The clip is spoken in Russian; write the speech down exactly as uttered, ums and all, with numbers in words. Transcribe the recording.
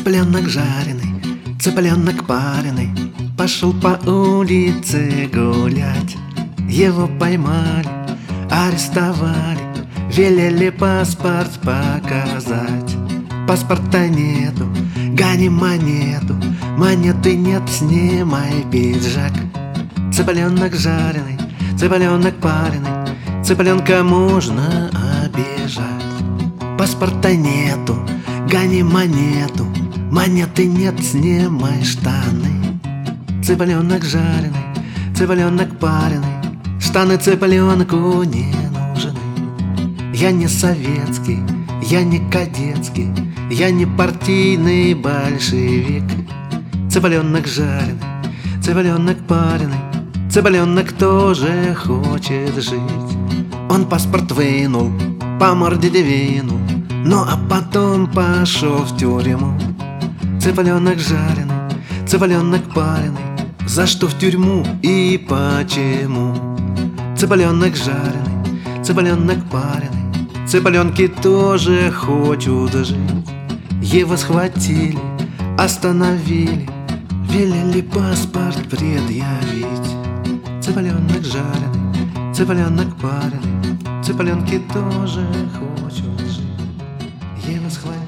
Цыпленок жареный, цыпленок пареный, пошел по улице гулять. Его поймали, арестовали, велели паспорт показать. Паспорта нету, гони монету, монеты нет, снимай пиджак. Цыпленок жареный, цыпленок пареный, цыпленка можно обижать. Паспорта нету, гони монету, монеты нет, снимай штаны. Цыпленок жареный, цыпленок пареный, штаны цыпленку не нужны. Я не советский, я не кадетский, я не партийный большевик. Цыпленок жареный, цыпленок пареный, цыпленок тоже хочет жить. Он паспорт вынул, по морде двинул, ну а потом пошел в тюрьму. Цыпленок жареный, цыпленок пареный, за что в тюрьму и почему? Цыпленок жареный, цыпленок пареный, цыпленки тоже хотят жить. Его схватили, остановили, велели паспорт предъявить. Цыпленок жареный, цыпленок пареный, цыпленки тоже хотят жить. Его схватили.